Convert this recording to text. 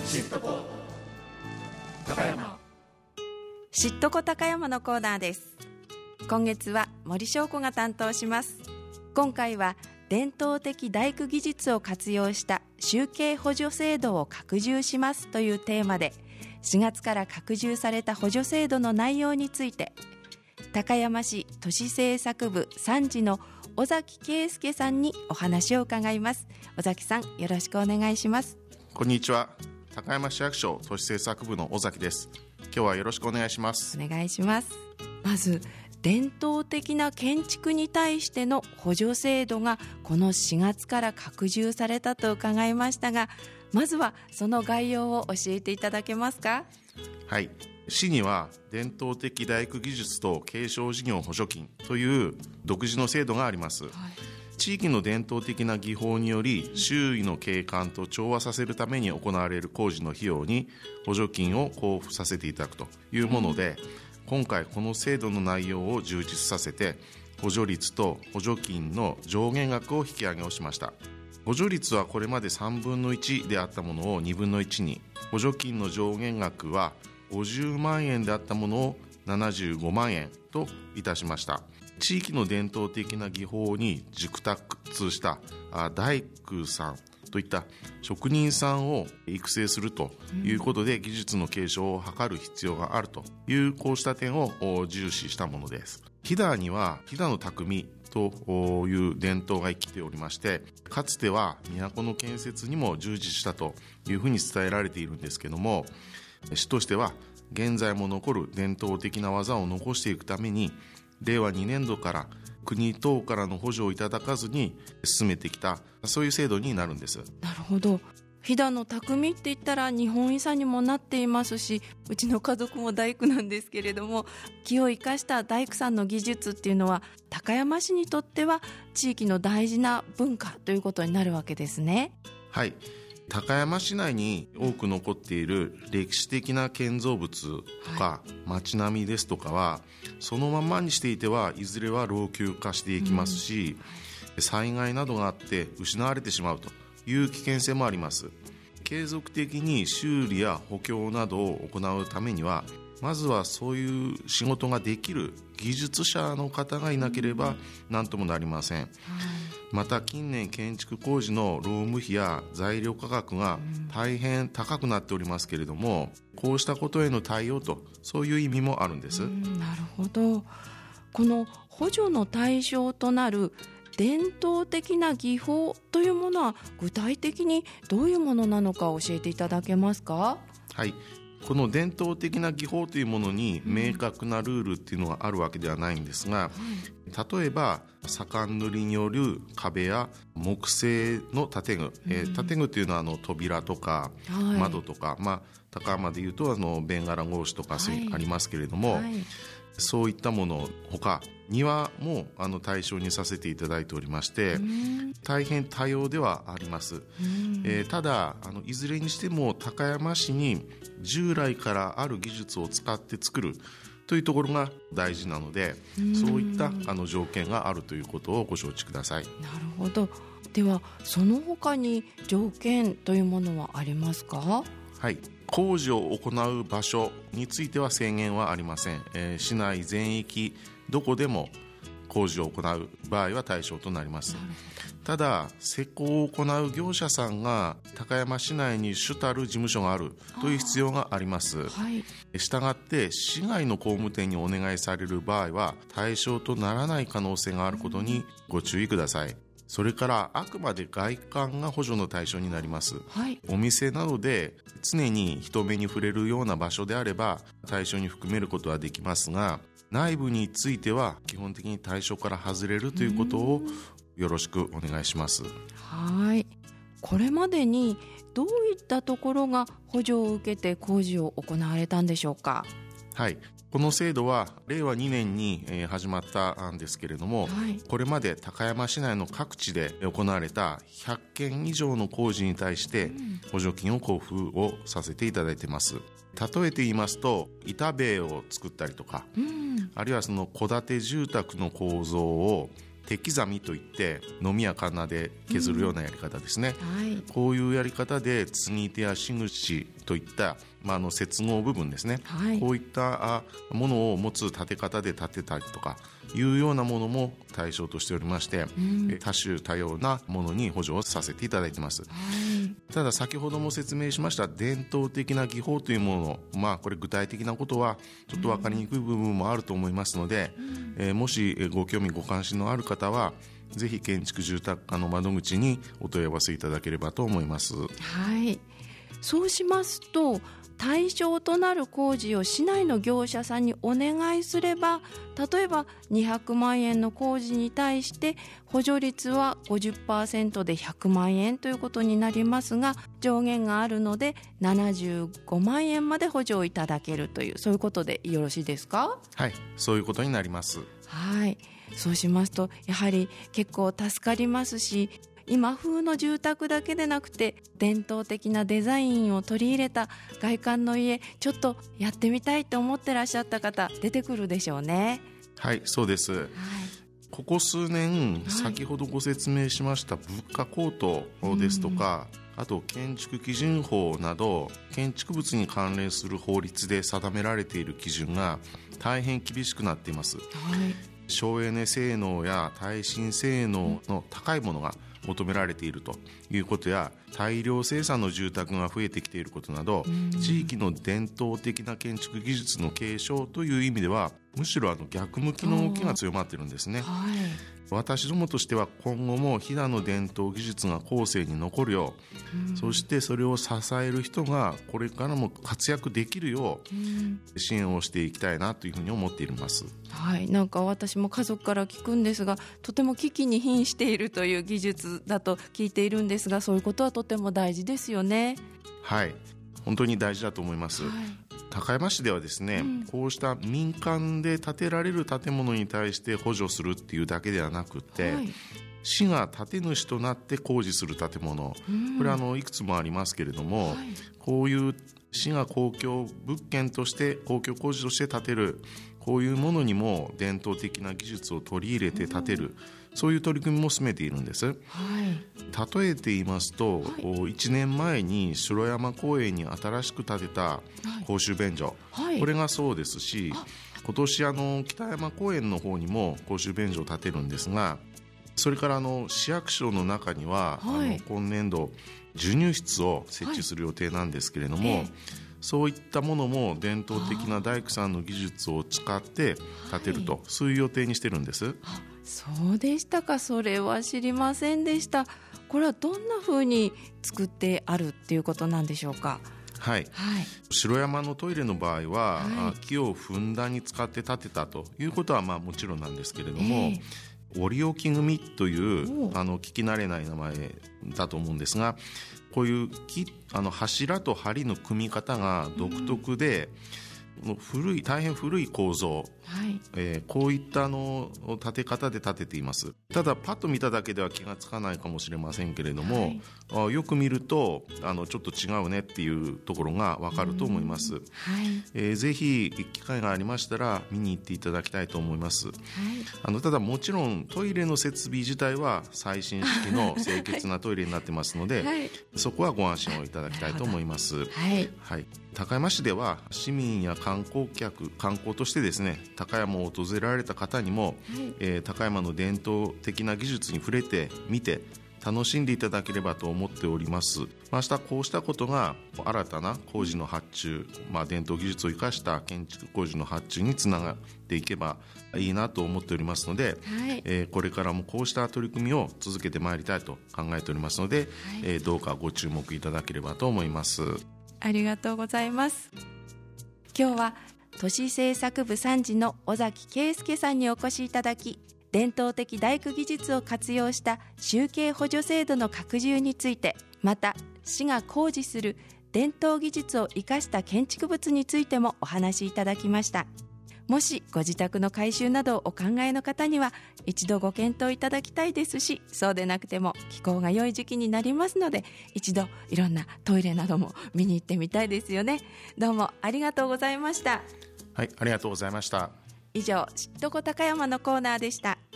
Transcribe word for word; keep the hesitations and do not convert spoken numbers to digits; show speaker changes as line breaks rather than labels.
知っとこ高山。
知っとこ高山のコーナーです。今月は森翔子が担当します。今回は伝統的大工技術を活用した集計補助制度を拡充しますというテーマで、しがつから拡充された補助制度の内容について、高山市都市政策部さん次の尾崎圭介さんにお話を伺います。尾崎さん、よろしくお願いします。
こんにちは。高山市役所都市政策部の尾崎です。今日はよろしくお願いします。
お願いします。まず伝統的な建築に対しての補助制度がこのしがつから拡充されたと伺いましたが、まずはその概要を教えていただけますか？
はい、市には伝統的大工技術と継承事業補助金という独自の制度があります。はい、地域の伝統的な技法により周囲の景観と調和させるために行われる工事の費用に補助金を交付させていただくというもので、うん、今回この制度の内容を充実させて補助率と補助金の上限額を引き上げをしました。補助率はこれまでさんぶんのいちであったものをにぶんのいちに、補助金の上限額はごじゅうまんえんであったものをななじゅうごまんえんといたしました。地域の伝統的な技法に熟達した大工さんといった職人さんを育成するということで、技術の継承を図る必要があるという、こうした点を重視したものです。飛騨には飛騨の匠という伝統が生きておりまして、かつては都の建設にも従事したというふうに伝えられているんですけども、市としては現在も残る伝統的な技を残していくために、れいわにねんどから国等からの補助をいただかずに進めてきた、そういう制度になるんです。
なるほど。飛騨の匠って言ったら日本遺産にもなっていますし、うちの家族も大工なんですけれども、木を生かした大工さんの技術っていうのは高山市にとっては地域の大事な文化ということになるわけですね。
はい、高山市内に多く残っている歴史的な建造物とか、はい、街並みですとかはそのままにしていてはいずれは老朽化していきますし、うん、災害などがあって失われてしまうという危険性もあります。継続的に修理や補強などを行うためには、まずはそういう仕事ができる技術者の方がいなければ何ともなりません。はい、また近年建築工事の労務費や材料価格が大変高くなっておりますけれども、こうしたことへの対応と、そういう意味もあるんです。
うん、なるほど。この補助の対象となる伝統的な技法というものは具体的にどういうものなのか教えていただけますか？
はい、この伝統的な技法というものに明確なルールっていうのがあるわけではないんですが、例えば左官塗りによる壁や木製の建具、えー、建具というのはあの扉とか窓とか、はい、まあ、高山でいうとあのベンガラ格子とかありますけれども、はいはい、そういったものほか庭もあの対象にさせていただいておりまして、大変多様ではあります。えー、ただあのいずれにしても高山市に従来からある技術を使って作るというところが大事なので、そういったあの条件があるということをご承知ください。
なるほど。ではその他に条件というものはありますか？
はい、工事を行う場所については制限はありません。えー、市内全域どこでも工事を行う場合は対象となります。ただ施工を行う業者さんが高山市内に主たる事務所があるという必要があります。はい、したがって市外の工務店にお願いされる場合は対象とならない可能性があることにご注意ください。それからあくまで外観が補助の対象になります。はい、お店などで常に人目に触れるような場所であれば対象に含めることはできますが、内部については基本的に対象から外れるということをよろしくお願いします。
はい、これまでにどういったところが補助を受けて工事を行われたんでしょうか？
はい、この制度はれいわにねんに始まったんですけれども、はい、これまで高山市内の各地で行われたひゃっけん以上の工事に対して補助金を交付をさせていただいています。例えて言いますと、板塀を作ったりとか、うん、あるいはその戸建て住宅の構造を手刻みといってのみやかなで削るようなやり方ですね、
うんはい、
こういうやり方で継ぎ手やしぐしといった、まあ、あの接合部分ですね、はい、こういったものを持つ立て方で立てたりとかいうようなものも対象としておりまして、うん、多種多様なものに補助をさせていただいています、はい、ただ先ほども説明しました伝統的な技法というもの、まあ、これ具体的なことはちょっと分かりにくい部分もあると思いますので、うんえー、もしご興味ご関心のある方はぜひ建築住宅課の窓口にお問い合わせいただければと思います。
はい、そうしますと対象となる工事を市内の業者さんにお願いすれば、例えばにひゃくまんえんの工事に対して補助率は ごじゅっパーセント でひゃくまんえんということになりますが、上限があるのでななじゅうごまんえんまで補助をいただけるという、そういうことでよろしいですか？
はい、そういうことになります。
はい、そうしますとやはり結構助かりますし、今風の住宅だけでなくて伝統的なデザインを取り入れた外観の家、ちょっとやってみたいと思ってらっしゃった方出てくるでしょうね。
はい、そうです、はい、ここ数年、はい、先ほどご説明しました物価高騰ですとか、うん、あと建築基準法など建築物に関連する法律で定められている基準が大変厳しくなっています、はい、省エネ性能や耐震性能の高いものが求められているということや、大量生産の住宅が増えてきていることなど、地域の伝統的な建築技術の継承という意味ではむしろあの逆向きの動きが強まっているんですね、はい、私どもとしては今後も飛騨の伝統技術が後世に残るよう、うん、そしてそれを支える人がこれからも活躍できるよう支援をしていきたいなというふうに思っています、
はい、なんか私も家族から聞くんですが、とても危機に瀕しているという技術だと聞いているんですが、そういうことはとても大事ですよね。
はい、本当に大事だと思います、はい、高山市ではですね、うん、こうした民間で建てられる建物に対して補助するっていうだけではなくて、はい、市が建主となって工事する建物、うん、これはあのいくつもありますけれども、はい、こういう市が公共物件として公共工事として建てるこういうものにも伝統的な技術を取り入れて建てる、うん、そういう取り組みも進めているんです、はい、例えて言いますと、はい、いちねんまえに城山公園に新しく建てた公衆便所、はい、これがそうですし、今年あの北山公園の方にも公衆便所を建てるんですが、それからあの市役所の中には、はい、あの今年度授乳室を設置する予定なんですけれども、はい、そういったものも伝統的な大工さんの技術を使って建てると、はい、そういう予定にしてるんです。
あ、そうでしたか。それは知りませんでした。これはどんな風に作ってあるっていうことなんでしょうか？
はい、はい、城山のトイレの場合は、はい、木をふんだんに使って建てたということはまあもちろんなんですけれども、えー、折置組というあの聞き慣れない名前だと思うんですが、こういう木あの柱と梁の組み方が独特で、うん、古い大変古い構造、はいえー、こういったあの建て方で建てています。ただパッと見ただけでは気がつかないかもしれませんけれども、はい、あよく見るとあのちょっと違うねっていうところが分かると思います、はいえー、ぜひ機会がありましたら見に行っていただきたいと思います、はい、あのただもちろんトイレの設備自体は最新式の清潔なトイレになってますので、はい、そこはご安心をいただきたいと思います、はいはい、高山市では市民や観光客観光としてですね高山を訪れられた方にも、はいえー、高山の伝統的な技術に触れて見て楽しんでいただければと思っております。またこうしたことが新たな工事の発注、まあ、伝統技術を生かした建築工事の発注につながっていけばいいなと思っておりますので、はいえー、これからもこうした取り組みを続けてまいりたいと考えておりますので、はいえー、どうかご注目いただければと思います。
ありがとうございます。今日は都市政策部参事の尾崎圭介さんにお越しいただき、伝統的大工技術を活用した集計補助制度の拡充について、また市が工事する伝統技術を生かした建築物についてもお話しいただきました。もしご自宅の改修などをお考えの方には一度ご検討いただきたいですし、そうでなくても気候が良い時期になりますので、一度いろんなトイレなども見に行ってみたいですよね。どうもありがとうございました。
はい、ありがとうございました。
以上、知っとこ高山のコーナーでした。